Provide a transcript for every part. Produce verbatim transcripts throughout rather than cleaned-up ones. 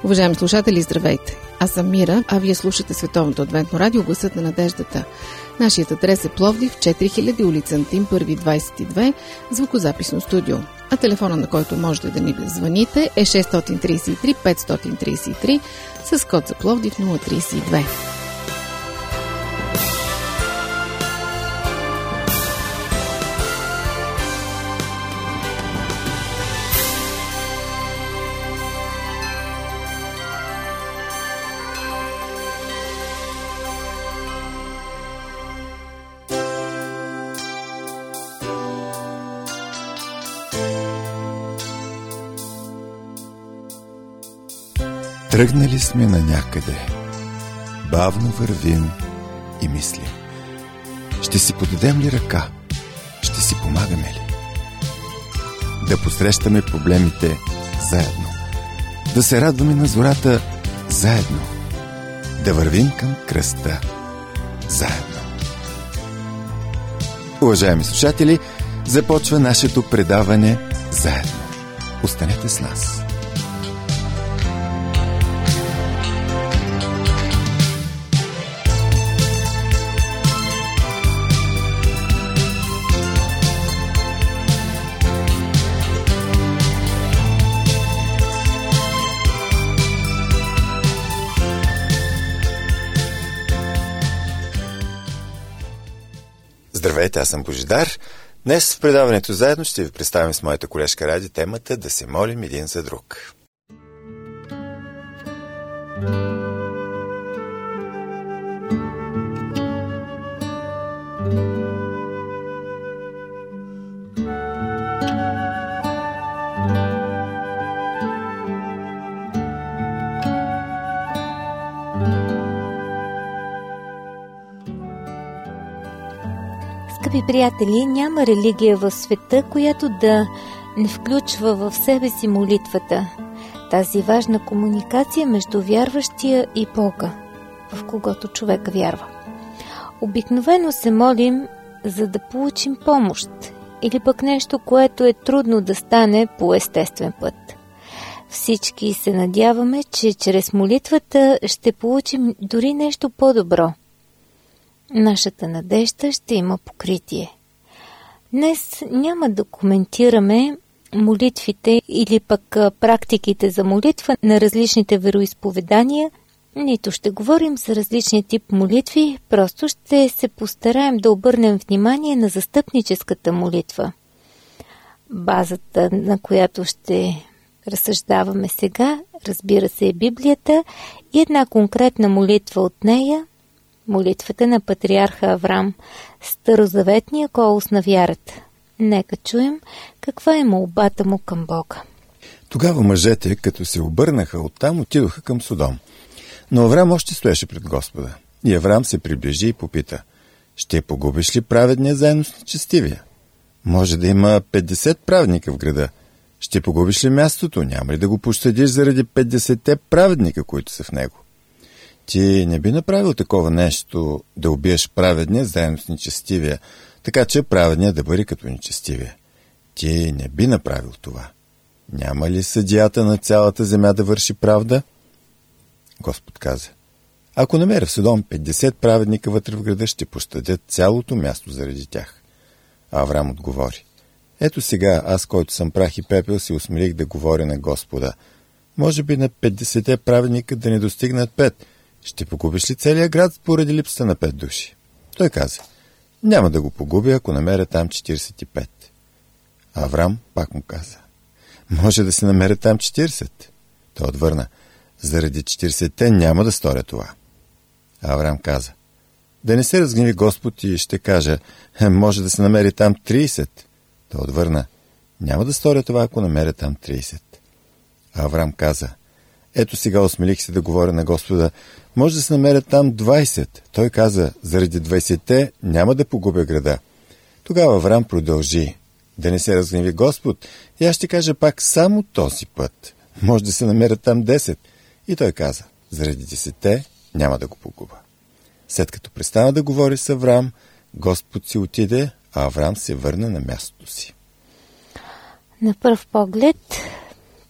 Уважаеми слушатели, здравейте! Аз съм Мира, а вие слушате Световното адвентно радио Гласът на надеждата. Нашият адрес е Пловдив, четири хиляди, улица Антим, първи двадесет и две, звукозаписно студио. А телефона, на който можете да ни звъните, е шест три три пет три три с код за Пловдив нула три две. Тръгнали сме на някъде, бавно вървим и мислим. Ще си подадем ли ръка? Ще си помагаме ли? Да посрещаме проблемите заедно, да се радваме на зората заедно, да вървим към кръста заедно. Уважаеми слушатели, започва нашето предаване заедно. Останете с нас. Здравейте, аз съм Божидар. Днес в предаването заедно ще ви представим с моята колежка Ради темата да се молим един за друг. Скъпи приятели, няма религия в света, която да не включва в себе си молитвата. Тази важна комуникация между вярващия и Бога, в когото човек вярва. Обикновено се молим, за да получим помощ, или пък нещо, което е трудно да стане по естествен път. Всички се надяваме, че чрез молитвата ще получим дори нещо по-добро. Нашата надежда ще има покритие. Днес няма да коментираме молитвите или пък практиките за молитва на различните вероизповедания, нито ще говорим за различни тип молитви, просто ще се постараем да обърнем внимание на застъпническата молитва. Базата, на която ще разсъждаваме сега, разбира се, е Библията и една конкретна молитва от нея, молитвата на патриарха Аврам, старозаветния колос на вярата. Нека чуем каква е молбата му към Бога. Тогава мъжете, като се обърнаха оттам, отидоха към Содом. Но Аврам още стоеше пред Господа. И Аврам се приближи и попита: ще погубиш ли праведния заедно с нечестивия? Може да има петдесет праведника в града. Ще погубиш ли мястото? Няма ли да го пощадиш заради петдесетте праведника, които са в него? Ти не би направил такова нещо, да убиеш праведния заедно с нечестивия, така че праведния да бъде като нечестивия. Ти не би направил това. Няма ли съдията на цялата земя да върши правда? Господ каза: ако намеря в Содом петдесет праведника вътре в града, ще пощадят цялото място заради тях. А Аврам отговори: ето сега аз, който съм прах и пепел, се осмелих да говоря на Господа. Може би на петдесетте праведника да не достигнат пет. Ще погубиш ли целия град поради липсата на пет души? Той каза: няма да го погубя, ако намеря там четиридесет и пет. А Аврам пак му каза: може да се намеря там четиридесет. Той отвърна: заради четиридесетте няма да сторя това. А Аврам каза: да не се разгневи Господ и ще кажа: може да се намери там тридесет. Той отвърна: няма да сторя това, ако намеря там тридесет. А Аврам каза: ето сега осмелих се да говоря на Господа, може да се намерят там двадесет. Той каза: заради двадесетте няма да погубя града. Тогава Аврам продължи: да не се разгневи Господ, и аз ще кажа пак само този път. Може да се намерят там десет. И той каза: заради десетте няма да го погубя. След като престана да говори с Аврам, Господ си отиде, а Аврам се върна на мястото си. На пръв поглед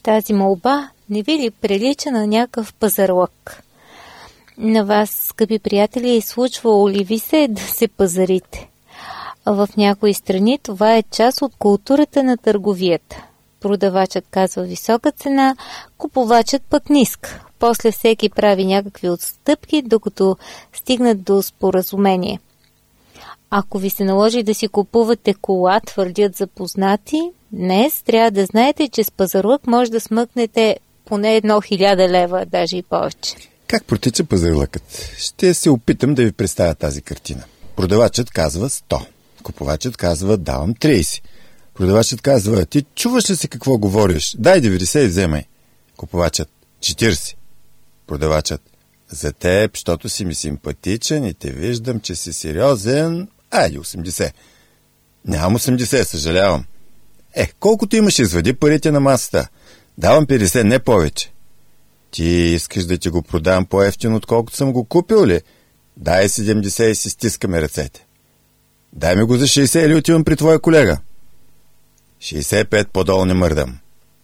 Тази молба не ви ли прилича на някакъв пазарлък? На вас, скъпи приятели, е случвало ли ви се да се пазарите? В някои страни това е част от културата на търговията. Продавачът казва висока цена, купувачът пък ниска. После всеки прави някакви отстъпки, докато стигнат до споразумение. Ако ви се наложи да си купувате кола, твърдят запознати, днес трябва да знаете, че с пазарлък може да смъкнете поне едно хиляда лева, даже и повече. Как протича пазарлъкът? Ще се опитам да ви представя тази картина. Продавачът казва сто. Купувачът казва давам трийсет. Продавачът казва ти чуваш ли се какво говориш? Дай деветдесет и вземай. Купувачът четирийсет. Продавачът за теб, защото си ми симпатичен и те виждам, че си сериозен. Айде осемдесет. Нямам осемдесет, съжалявам. Е, колкото имаш, извади парите на масата. Давам петдесет, не повече. Ти искаш да ти го продам по-евтино, отколкото съм го купил ли? Дай седемдесет и си стискаме ръцете. Дай ми го за шейсет или отивам при твоя колега. шейсет и пет, по-долу не мърдам.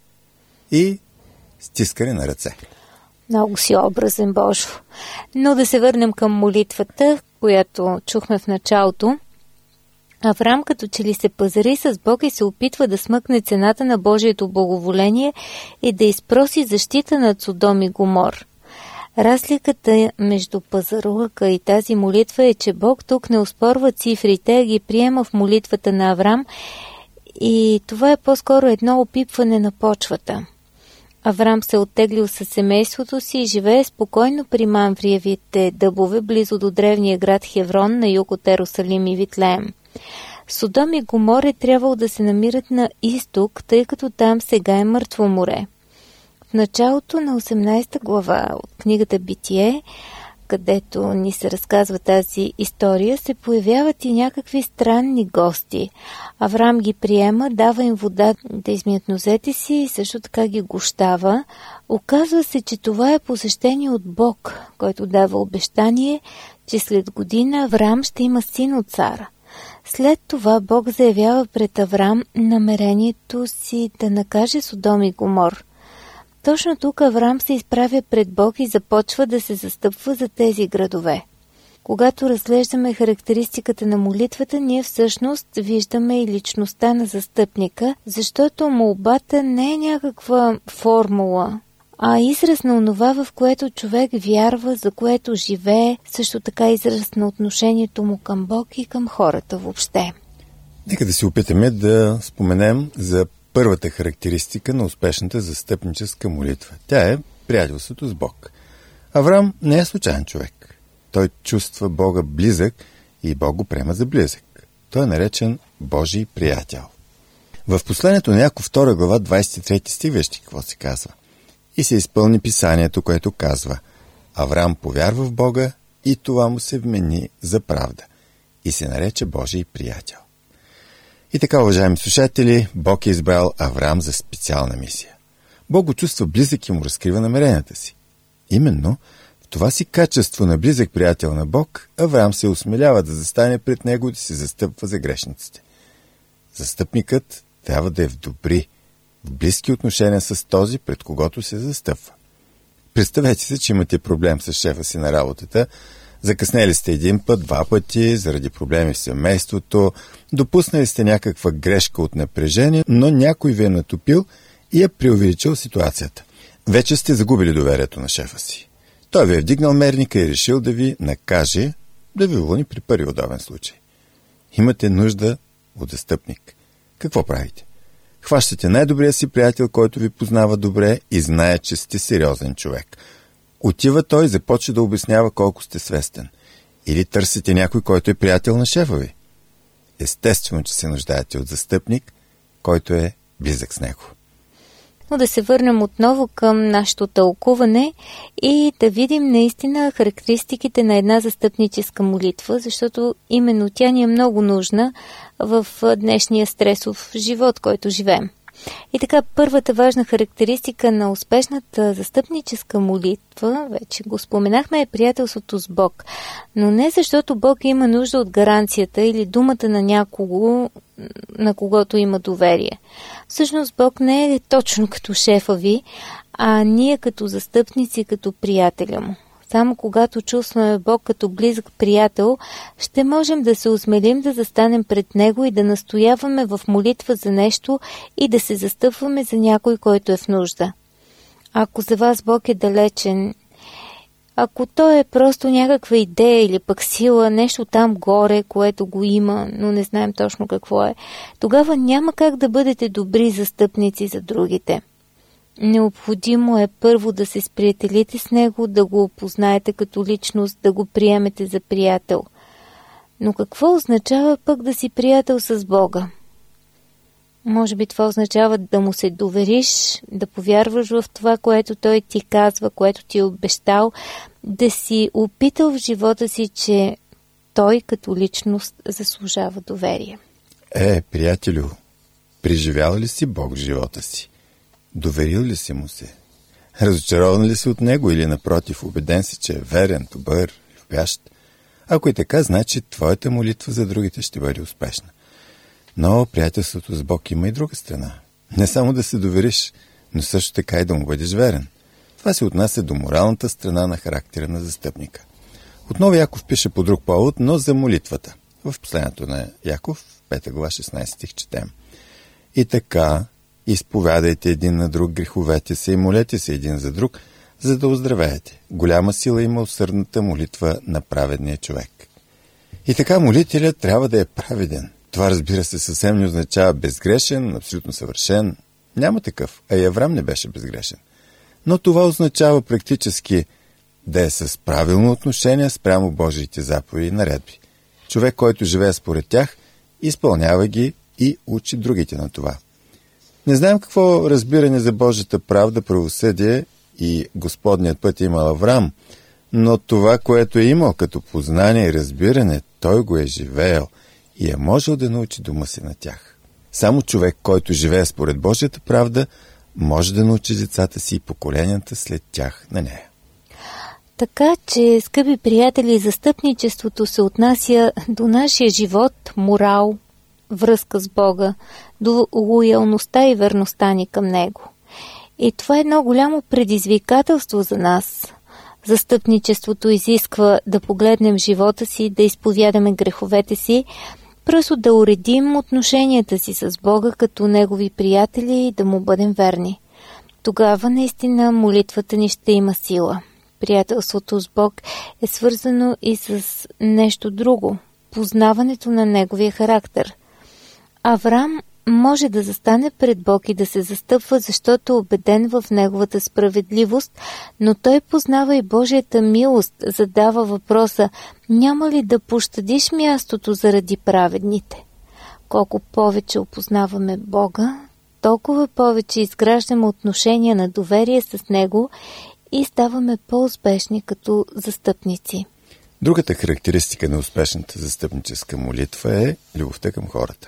И стискане на ръце. Много си образен, Божо. Но да се върнем към молитвата, която чухме в началото. Авраам като че ли се пазари с Бог и се опитва да смъкне цената на Божието благоволение и да изпроси защита над Содом и Гомор. Разликата между пазарлъка и тази молитва е, че Бог тук не оспорва цифрите, а ги приема в молитвата на Авраам и това е по-скоро едно опипване на почвата. Авраам се оттеглил със семейството си и живее спокойно при Мамвриевите дъбове, близо до древния град Хеврон на юг от Ерусалим и Витлеем. Содом и Гомор е трябвало да се намират на изток, тъй като там сега е мъртво море. В началото на осемнадесета глава от книгата Битие, където ни се разказва тази история, се появяват и някакви странни гости. Авраам ги приема, дава им вода да измият нозете си и също така ги гощава. Оказва се, че това е посещение от Бог, който дава обещание, че след година Авраам ще има син от Сара. След това Бог заявява пред Авраам намерението си да накаже Содом и Гомор. Точно тук Авраам се изправя пред Бог и започва да се застъпва за тези градове. Когато разглеждаме характеристиката на молитвата, ние всъщност виждаме и личността на застъпника, защото молбата не е някаква формула, а израз на онова, в което човек вярва, за което живее, също така израз на отношението му към Бог и към хората въобще. Нека да се опитаме да споменем за първата характеристика на успешната застъпническа молитва. Тя е приятелството с Бог. Авраам не е случайен човек. Той чувства Бога близък и Бог го приема за близък. Той е наречен Божий приятел. В посланието на Яков втора глава, двадесет и трети стих, вижте какво се казва. И се изпълни писанието, което казва: Авраам повярва в Бога и това му се вмени за правда. И се нарече Божий приятел. И така, уважаеми слушатели, Бог е избрал Авраам за специална мисия. Бог го чувства близък и му разкрива намеренията си. Именно в това си качество на близък приятел на Бог, Авраам се осмелява да застане пред него и да се застъпва за грешниците. Застъпникът трябва да е в добри, в близки отношения с този, пред когото се застъпва. Представете се, че имате проблем с шефа си на работата, закъснели сте един път, два пъти, заради проблеми в семейството, допуснали сте някаква грешка от напрежение, но някой ви е натопил и е преувеличил ситуацията. Вече сте загубили доверието на шефа си. Той ви е вдигнал мерника и решил да ви накаже, да ви уволни при първи удобен случай. Имате нужда от застъпник. Какво правите? Хващате най-добрия си приятел, който ви познава добре и знае, че сте сериозен човек. Отива той и започва да обяснява колко сте свестен. Или търсите някой, който е приятел на шефа ви. Естествено, че се нуждаете от застъпник, който е близък с него. Но да се върнем отново към нашето тълкуване и да видим наистина характеристиките на една застъпническа молитва, защото именно тя ни е много нужна в днешния стресов живот, който живеем. И така, първата важна характеристика на успешната застъпническа молитва, вече го споменахме, е приятелството с Бог. Но не защото Бог има нужда от гаранцията или думата на някого, на когото има доверие. Всъщност Бог не е точно като шефа ви, а ние като застъпници, като приятеля му. Само когато чувстваме Бог като близък приятел, ще можем да се осмелим да застанем пред Него и да настояваме в молитва за нещо и да се застъпваме за някой, който е в нужда. Ако за вас Бог е далечен, ако Той е просто някаква идея или пък сила, нещо там горе, което го има, но не знаем точно какво е, тогава няма как да бъдете добри застъпници за другите. Необходимо е първо да се сприятелите с него, да го опознаете като личност, да го приемете за приятел. Но какво означава пък да си приятел с Бога? Може би това означава да му се довериш, да повярваш в това, което той ти казва, което ти е обещал, да си опитал в живота си, че той като личност заслужава доверие. Е, приятелю, преживял ли си Бог в живота си? Доверил ли си му се? Разочарован ли си от него или напротив, убеден си, че е верен, добър, любящ? Ако е така, значи твоята молитва за другите ще бъде успешна. Но приятелството с Бог има и друга страна. Не само да се довериш, но също така и да му бъдеш верен. Това се отнася до моралната страна на характера на застъпника. Отново Яков пише по друг повод, но за молитвата. В посланието на Яков, пета глава, шестнадесети стих четем. И така, изповядайте един на друг греховете се и молете се един за друг, за да оздравеете. Голяма сила има усърдната молитва на праведния човек. И така молителят трябва да е праведен. Това, разбира се, съвсем не означава безгрешен, абсолютно съвършен. Няма такъв, а и Аврам не беше безгрешен. Но това означава практически да е с правилно отношение спрямо Божиите заповеди и наредби. Човек, който живее според тях, изпълнява ги и учи другите на това. Не знаем какво разбиране за Божията правда, правосъдие и Господният път е имал Аврам, но това, което е имал като познание и разбиране, той го е живеел и е можел да научи дома си на тях. Само човек, който живее според Божията правда, може да научи децата си и поколенията след тях на нея. Така че, скъпи приятели, застъпничеството се отнася до нашия живот, морал, връзка с Бога, до лоялността и верността ни към Него. И това е едно голямо предизвикателство за нас. Застъпничеството изисква да погледнем живота си, да изповядаме греховете си, просто да уредим отношенията си с Бога като Негови приятели и да му бъдем верни. Тогава наистина молитвата ни ще има сила. Приятелството с Бог е свързано и с нещо друго – познаването на Неговия характер. Аврам може да застане пред Бог и да се застъпва, защото е убеден в Неговата справедливост, но той познава и Божията милост, задава въпроса: няма ли да пощадиш мястото заради праведните? Колко повече опознаваме Бога, толкова повече изграждаме отношения на доверие с Него и ставаме по-успешни като застъпници. Другата характеристика на успешната застъпническа молитва е любовта към хората.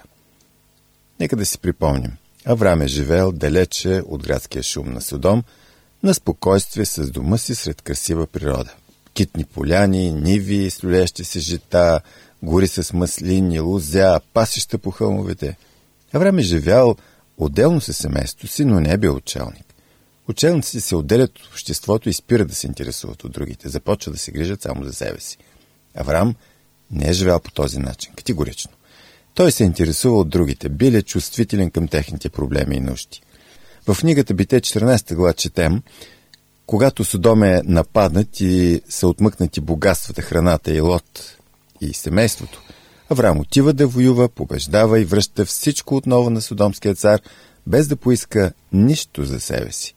Нека да си припомним. Аврам е живеел далече от градския шум на Содом, на спокойствие с дома си сред красива природа. Китни поляни, ниви, слюлещи се жита, гори с маслини, лузя, пасища по хълмовете. Аврам е живял отделно със семейството си, но не е бил учелник. Учелниците се отделят от обществото и спират да се интересуват от другите, започват да се грижат само за себе си. Аврам не е живял по този начин, категорично. Той се интересува от другите, бил е чувствителен към техните проблеми и нужди. В книгата Битие четиринадесета глава четем: когато Содом е нападнат и са отмъкнати богатствата, храната и Лот и семейството, Аврам отива да воюва, побеждава и връща всичко отново на Содомския цар, без да поиска нищо за себе си.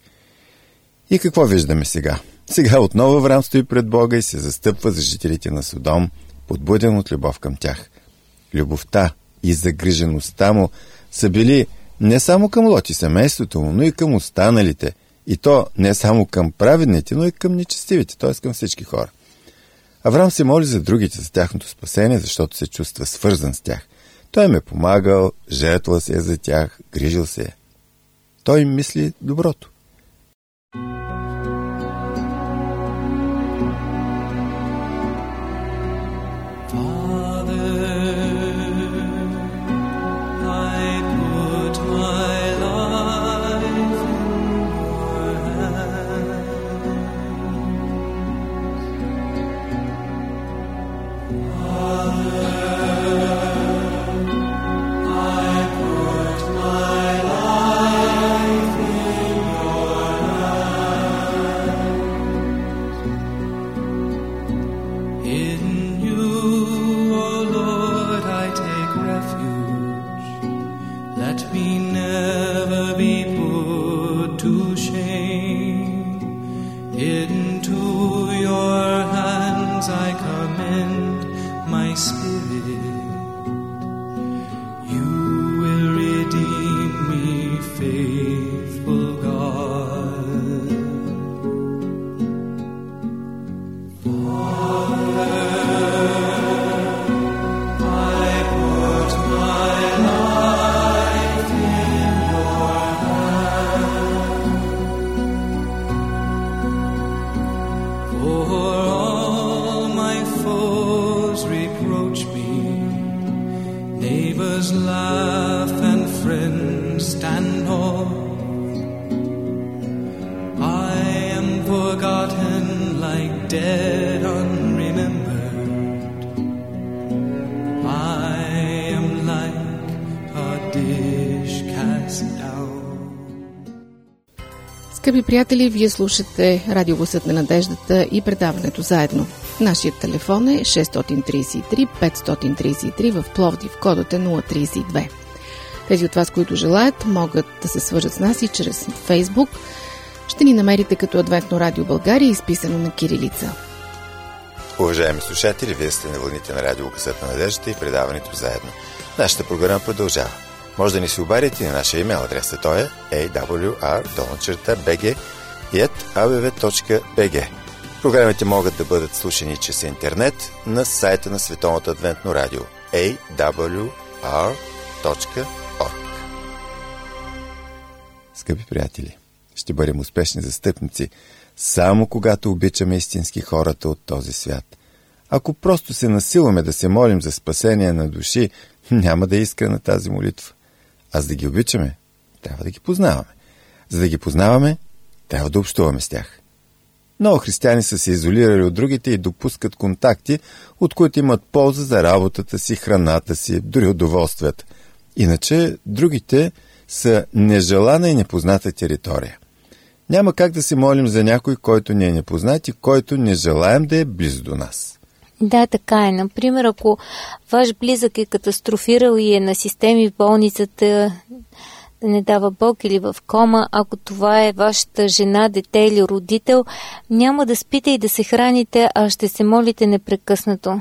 И какво виждаме сега? Сега отново Аврам стои пред Бога и се застъпва за жителите на Содом, подбуден от любов към тях. Любовта и загрижеността му са били не само към Лот и семейството му, но и към останалите. И то не само към праведните, но и към нечестивите, т.е. към всички хора. Аврам се моли за другите, за тяхното спасение, защото се чувства свързан с тях. Той им е помагал, жертвал се е за тях, грижил се е. той мисли доброто. Скъпи приятели, вие слушате Радио Гласът на надеждата и предаването заедно. Нашият телефон е шест три три пет три три в Пловдив, кодът е нула три две. Тези от вас, които желаят, могат да се свържат с нас и чрез Фейсбук. Ще ни намерите като Адвентно радио България, изписано на кирилица. Уважаеми слушатели, вие сте на вълните на Радио Гласът на надеждата и предаването заедно. Нашата програма продължава. Може да ни се обадите на нашия имейл адрес. Той е ей дабъл ю ар долна би джи и ет а бе ве точка би джи. Програмите могат да бъдат слушани чрез интернет на сайта на Световното адвентно радио ей дабъл ю ар точка орг. Скъпи приятели, ще бъдем успешни застъпници само когато обичаме истински хората от този свят. Ако просто се насилваме да се молим за спасение на души, няма да е искрена тази молитва. А за да ги обичаме, трябва да ги познаваме. За да ги познаваме, трябва да общуваме с тях. Много християни са се изолирали от другите и допускат контакти, от които имат полза за работата си, храната си, дори удоволствията. Иначе другите са нежелана и непозната територия. Няма как да се молим за някой, който ни е непознат и който не желаем да е близо до нас. Да, така е. Например, ако ваш близък е катастрофирал и е на системи в болницата, да не дава Бог, или в кома, ако това е вашата жена, дете или родител, няма да спите и да се храните, а ще се молите непрекъснато.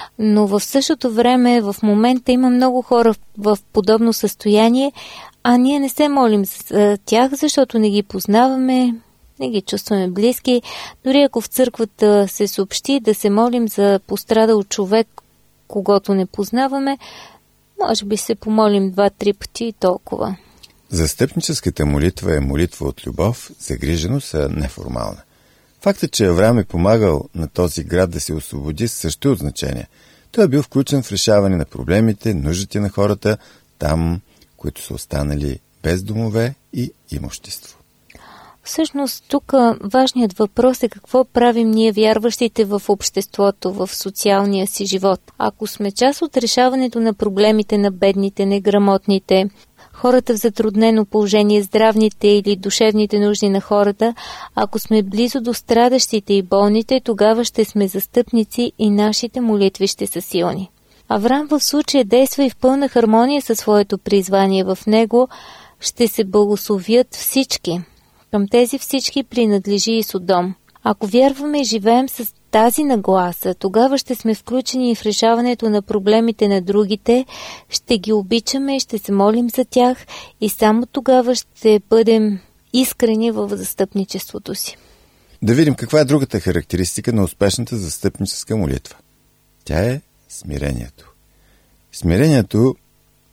Но в същото време, в момента има много хора в подобно състояние, а ние не се молим за тях, защото не ги познаваме, не ги чувстваме близки. Дори ако в църквата се съобщи да се молим за пострадал човек, когато не познаваме, може би се помолим два-три пъти и толкова. Застъпническата молитва е молитва от любов, загриженост, а неформална. Фактът, че Авраам е помагал на този град да се освободи, също е от значение. Той е бил включен в решаване на проблемите, нуждите на хората, там, които са останали без домове и имущество. Всъщност, тук важният въпрос е какво правим ние, вярващите, в обществото, в социалния си живот. Ако сме част от решаването на проблемите на бедните, неграмотните, хората в затруднено положение, здравните или душевните нужди на хората, ако сме близо до страдащите и болните, тогава ще сме застъпници и нашите молитви ще са силни. Авраам в случая действа и в пълна хармония със своето призвание. В него ще се благословят всички. Към тези всички принадлежи и Содом. Ако вярваме и живеем с тази нагласа, тогава ще сме включени в решаването на проблемите на другите, ще ги обичаме, ще се молим за тях и само тогава ще бъдем искрени в застъпничеството си. Да видим каква е другата характеристика на успешната застъпническа молитва. Тя е смирението. Смирението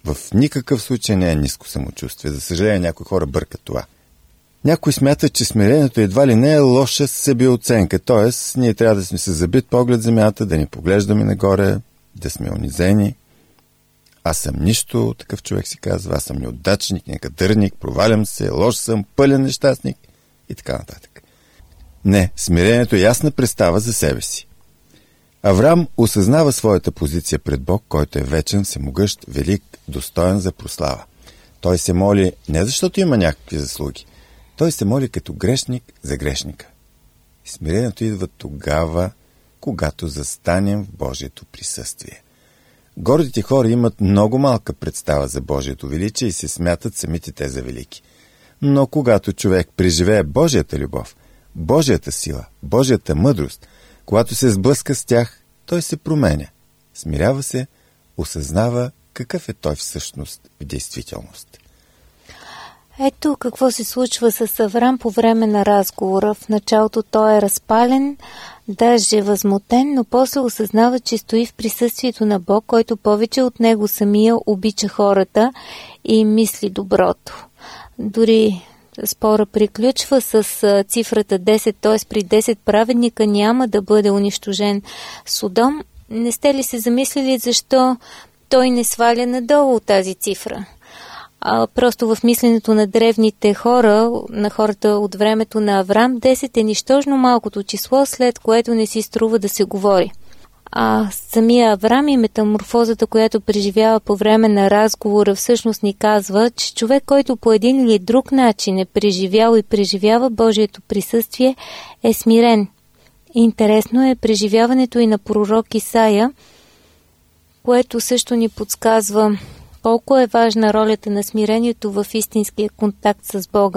в никакъв случай не е ниско самочувствие. За съжаление, някои хора бъркат това. Някои смятат, че смирението едва ли не е лоша себеоценка, т.е. ние трябва да сме се забит поглед земята, да ни поглеждаме нагоре, да сме унизени. Аз съм нищо, такъв човек си казва, аз съм неудачник, некадърник, провалям се, лош съм, пълен нещастник и така нататък. Не, смирението е ясна представа за себе си. Авраам осъзнава своята позиция пред Бог, който е вечен, всемогъщ, велик, достоен за прослава. Той се моли не защото има някакви заслуги, той се моли като грешник за грешника. И смирението идва тогава, когато застанем в Божието присъствие. Гордите хора имат много малка представа за Божието величие и се смятат самите те за велики. Но когато човек преживее Божията любов, Божията сила, Божията мъдрост, когато се сблъска с тях, той се променя, смирява се, осъзнава какъв е той всъщност в действителност. Ето какво се случва с Аврам по време на разговора. В началото той е разпален, даже възмутен, но после осъзнава, че стои в присъствието на Бог, който повече от него самия обича хората и мисли доброто. Дори спора приключва с цифрата десет, т.е. при десет праведника няма да бъде унищожен Содом. Не сте ли се замислили защо той не сваля надолу тази цифра? А, просто в мисленето на древните хора, на хората от времето на Аврам, десет е нищожно малкото число, след което не си струва да се говори. А самия Аврам и метаморфозата, която преживява по време на разговора, всъщност ни казва, че човек, който по един или друг начин е преживял и преживява Божието присъствие, е смирен. Интересно е преживяването и на пророк Исаия, което също ни подсказва колко е важна ролята на смирението в истинския контакт с Бога.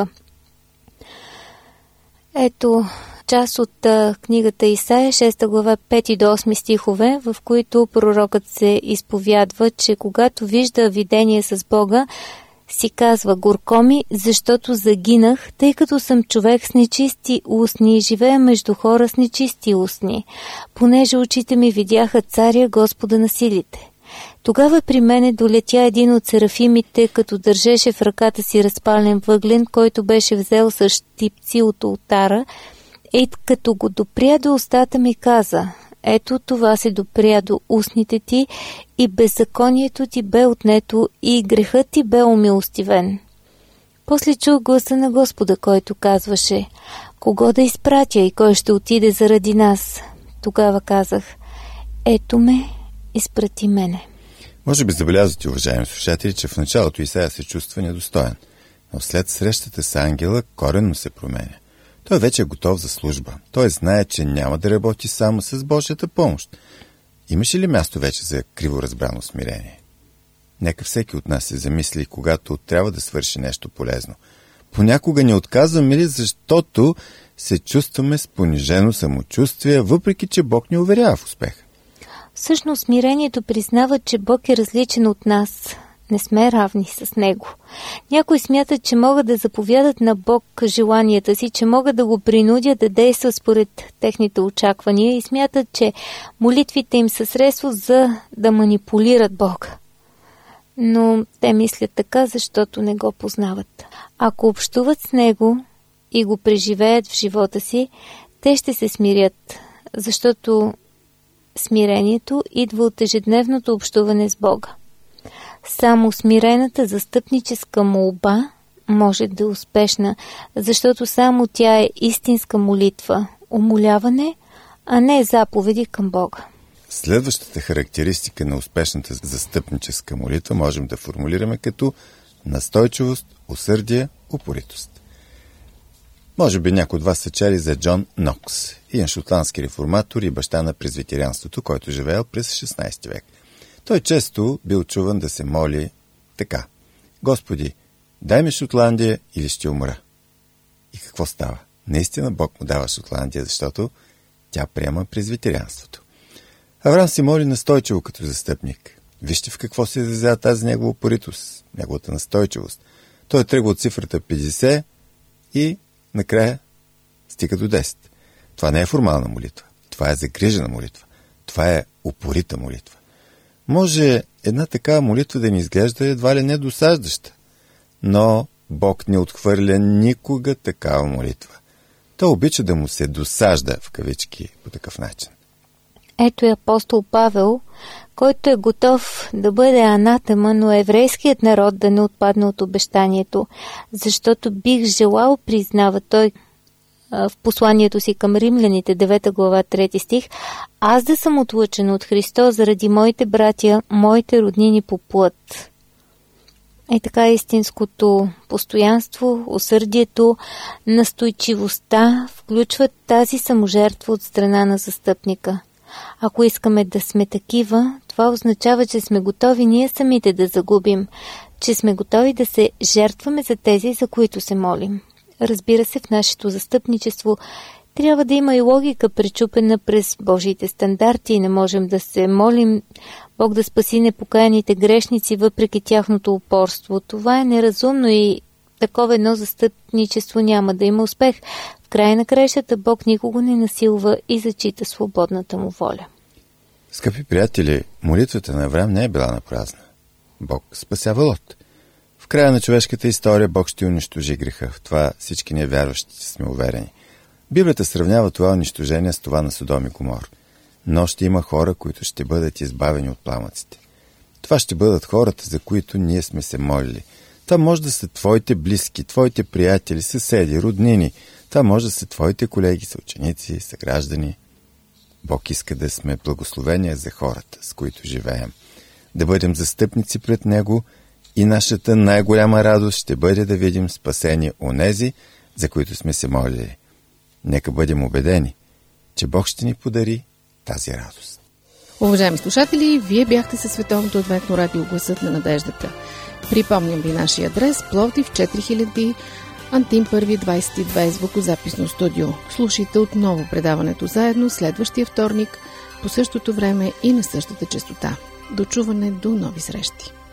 Ето част от а, книгата Исаия, шеста глава, пети до осми стихове, в които пророкът се изповядва, че когато вижда видение с Бога, си казва: горко ми, защото загинах, тъй като съм човек с нечисти устни и живея между хора с нечисти устни, понеже очите ми видяха царя Господа на силите. Тогава при мене долетя един от серафимите, като държеше в ръката си разпален въглен, който беше взел с щипци от олтара, и като го допря до устата ми каза: ето това се допря до устните ти и беззаконието ти бе отнето и грехът ти бе умилостивен. После чух гласа на Господа, който казваше: кого да изпратя и кой ще отиде заради нас? Тогава казах: ето ме, изпрати мене. Може би забелязвате, уважаеми слушатели, че в началото Исаия се чувства недостоен, но след срещата с ангела коренно се променя. Той вече е готов за служба. Той знае, че няма да работи само с Божията помощ. Имаше ли място вече за криворазбрано смирение? Нека всеки от нас се замисли, когато трябва да свърши нещо полезно. Понякога ни отказваме ли, защото се чувстваме с понижено самочувствие, въпреки че Бог ни уверява в успеха. Всъщност смирението признава, че Бог е различен от нас. Не сме равни с Него. Някои смятат, че могат да заповядат на Бог желанията си, че могат да го принудят да действа според техните очаквания и смятат, че молитвите им са средство за да манипулират Бога. Но те мислят така, защото не го познават. Ако общуват с Него и го преживеят в живота си, те ще се смирят, защото смирението идва от ежедневното общуване с Бога. Само смирената застъпническа молба може да е успешна, защото само тя е истинска молитва, умоляване, а не заповеди към Бога. Следващата характеристика на успешната застъпническа молитва можем да формулираме като настойчивост, усърдие, упоритост. Може би някой от вас са чели за Джон Нокс, един шотландски реформатор и баща на презвитерианството, който живеел през шестнайсети век. Той често бил чуван да се моли така: Господи, дай ми Шотландия или ще умра. И какво става? Наистина Бог му дава Шотландия, защото тя приема презвитерианството. Авраам се моли настойчиво като застъпник. Вижте в какво се изразява тази негова упоритост, неговата настойчивост. Той тръгва от цифрата петдесет и накрая стига до десет. Това не е формална молитва. Това е загрижена молитва. Това е упорита молитва. Може една такава молитва да ни изглежда едва ли не досаждаща, но Бог не отхвърля никога такава молитва. Той обича да му се досажда, в кавички, по такъв начин. Ето и апостол Павел, който е готов да бъде анатема, но еврейският народ да не отпадне от обещанието, защото бих желал, признава той в посланието си към римляните, девета глава, трети стих, аз да съм отлъчен от Христос заради моите братя, моите роднини по плът. Е така истинското постоянство, усърдието, настойчивостта включват тази саможертва от страна на застъпника. Ако искаме да сме такива, това означава, че сме готови ние самите да загубим, че сме готови да се жертваме за тези, за които се молим. Разбира се, в нашето застъпничество трябва да има и логика, пречупена през Божиите стандарти. Не можем да се молим Бог да спаси непокаяните грешници въпреки тяхното упорство. Това е неразумно и такова едно застъпничество няма да има успех. В края на краищата Бог никого не насилва и зачита свободната му воля. Скъпи приятели, молитвата на Авраам не е била напразна. Бог спасява Лот. В края на човешката история Бог ще унищожи греха. В това всички ние вярващи сме уверени. Библията сравнява това унищожение с това на Содом и Гомор. Но ще има хора, които ще бъдат избавени от пламъците. Това ще бъдат хората, за които ние сме се молили. Това може да са твоите близки, твоите приятели, съседи, роднини. Това може да са твоите колеги, съученици, съграждани. Бог иска да сме благословения за хората, с които живеем. Да бъдем застъпници пред Него и нашата най-голяма радост ще бъде да видим спасение онези, за които сме се молили. Нека бъдем убедени, че Бог ще ни подари тази радост. Уважаеми слушатели, вие бяхте със Световното адвентно радио Гласът на надеждата. Припомням ви нашия адрес: Пловдив четири хиляди, Антим първи, двадесет и две, звукозаписно студио. Слушайте отново предаването заедно следващия вторник по същото време и на същата честота. До чуване, до нови срещи!